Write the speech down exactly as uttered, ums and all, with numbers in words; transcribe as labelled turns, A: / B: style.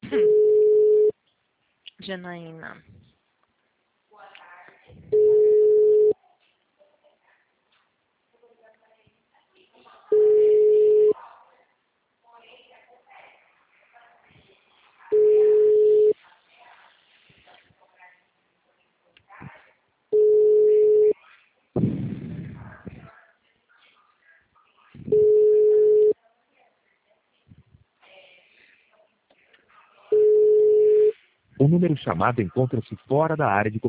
A: Janaína.
B: O número chamado encontra-se fora da área de